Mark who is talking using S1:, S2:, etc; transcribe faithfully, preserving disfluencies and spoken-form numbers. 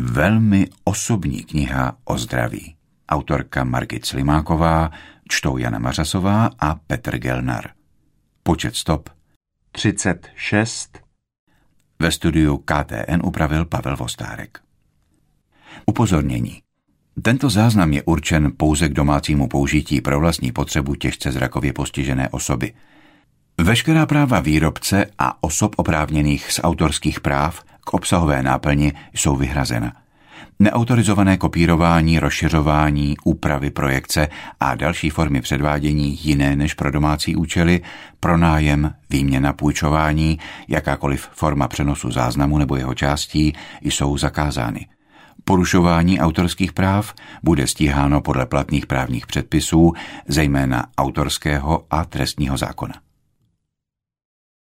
S1: Velmi osobní kniha o zdraví. Autorka Margit Slimáková, čtou Jana Mařasová a Petr Gelnar. Počet stop třicet šest. Ve studiu K T N upravil Pavel Vostárek. Upozornění. Tento záznam je určen pouze k domácímu použití pro vlastní potřebu těžce zrakově postižené osoby. Veškerá práva výrobce a osob oprávněných z autorských práv k obsahové náplni jsou vyhrazena. Neautorizované kopírování, rozšiřování, úpravy projekce a další formy předvádění jiné než pro domácí účely, pronájem, výměna, půjčování, jakákoliv forma přenosu záznamu nebo jeho částí jsou zakázány. Porušování autorských práv bude stíháno podle platných právních předpisů, zejména autorského a trestního zákona.